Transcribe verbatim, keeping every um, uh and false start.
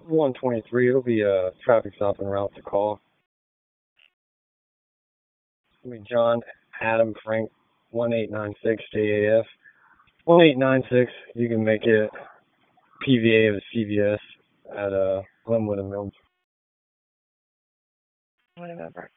one twenty-three. It'll be a traffic stop en route to call. It'll be John Adam Frank one eight nine six J A F. one eight nine six. You can make it P V A of C V S at uh, Glenwood and Mills. Whatever.